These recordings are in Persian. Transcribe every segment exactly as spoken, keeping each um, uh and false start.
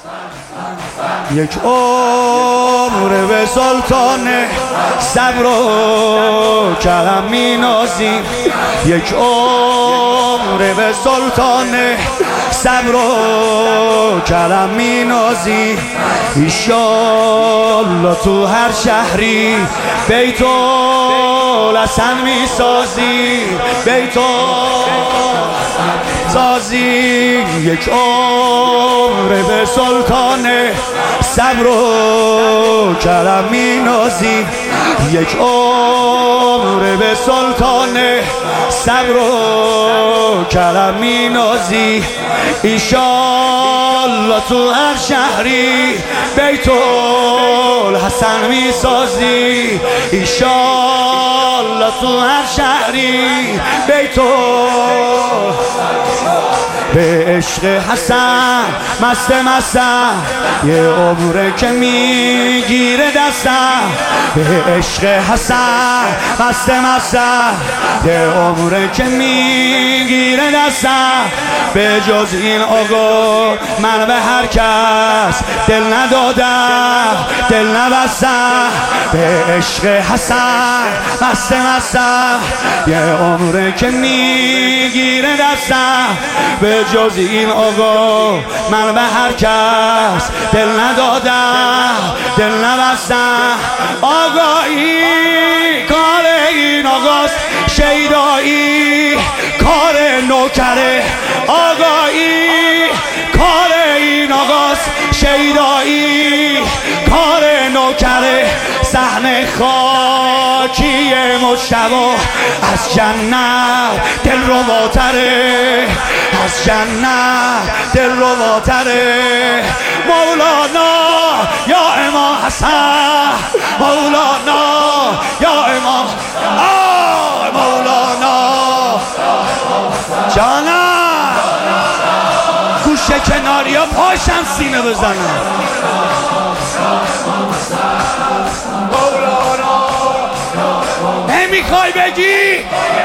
یک عمر به سلطان صبر و کرم می نازیم، یک عمر به سلطان صبر و کرم می نازیم. ایشالله تو هر شهری بیت الحسن می سازی، بیت سازی. یک عمر به سلطان صبر و کرم می نازی، یک عمر به سلطان صبر و کرم می نازی. ایشالله تو هر شهری بیت الحسن می سازی، ایشالله تو هر شهری بیت به عشق حسن مست مستم، یه عمره که میگیره دستم. به عشق حسن مست مستم، یه عمره که میگیره دستم. به جز این آقا من به هر کس دل ندادم، دل نبستم. به عشق حسن مست مستم، یه عمره که میگیره دستم. به جز این آقا من به هر کس دل ندادم، دل نبستم. آقایی کار این آقاست، شیدایی کار نوکره. آقایی کار این آقاست، شیدایی کار نوکره. صحن خاکی مجتبی از جنت دل رباتره، از جنت دل رباتره. مولانا یا امام حسن، مولانا یا امام، آه مولانا جانم. گوشه کناریا پاشم سینه بزنم. نمیخوای بگی؟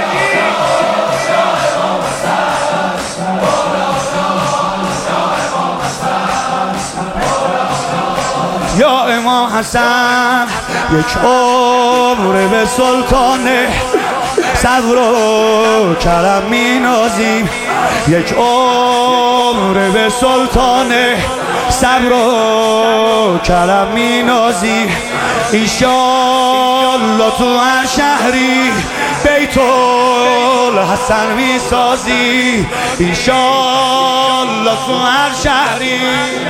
یا امام حسن یک عمر به سلطان صبر و کرم می نازیم، یک عمر به سلطان صبر و کرم می نازیم. ایشالله تو هر شهری بیت الحسن می سازی، ایشالله تو هر شهری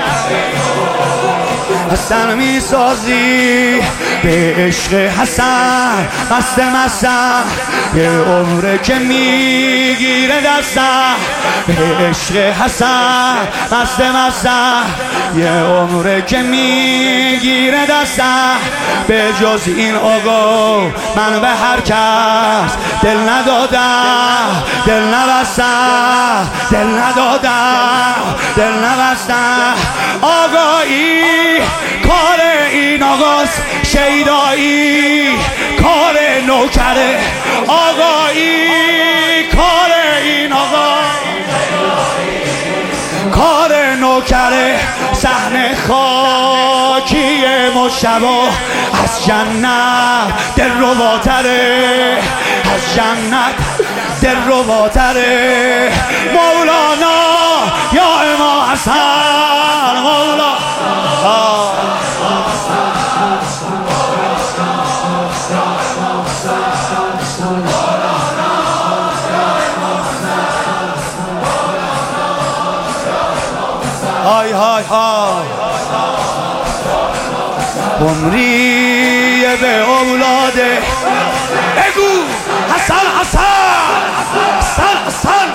حسن می سازی. به عشق حسن مست مستم، یه عمره که میگیره دستم. به عشق حسن مست مستم، یه عمره که میگیره دستم. به جز این آقا من به هر کس دل ندادم، دل نبستم، دل ندادم، دل نبستم. آقایی کار این آقاست، شیدایی کار نوکره. آقایی کار این آقا کار نوکره. صحن خاکی مجتبی از جنت دل رباتره، از جنت دل رباتره. مولانا یا امام حسن، مولانا های های های. عمری به اولاده بگو حسن حسن حسن حسن.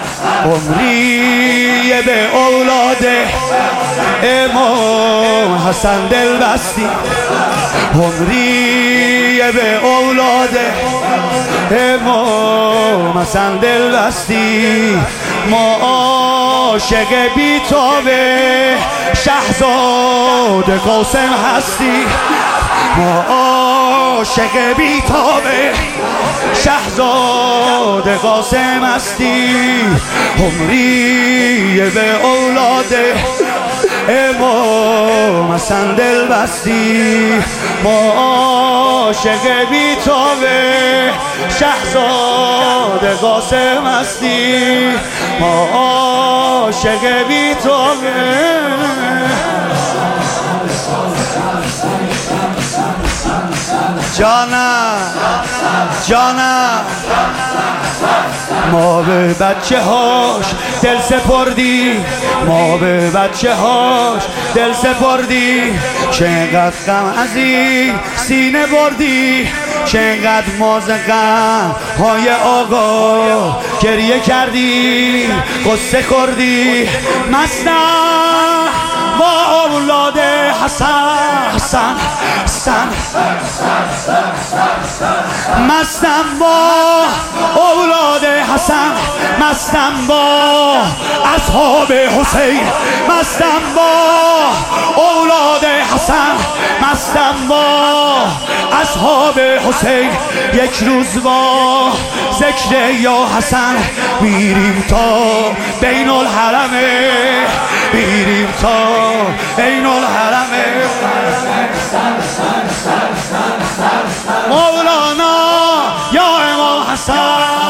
عمری به اولاده امام حسن دل بستی، عمری به اولاده امام حسن دل بستی. ما عاشق بی‌تابه شهزاده قاسم هستی، ما عاشق بی‌تابه شهزاده قاسم هستی. عمری به اولاد امام حسن دل بستی ما عاشق بی توه شهزاده قاسم هستی ما عاشق بی توه جانم جانم ما به بچه هاش دل سپردی ما به بچه هاش دل سپردی چقدر غم از این سینه بردی چقدر ماز غم های آقا گریه کردی قصه خوردی مستم با اولاد حسن حسن حسن مستم با اولاد حسن مستم با اصحاب حسین مستم با اولاد حسن مستم با اصحاب حسین یک روز با ذکر یا حسن میریم تا بین الحرمه میریم تا بین الحرمه مولانا یا امام حسن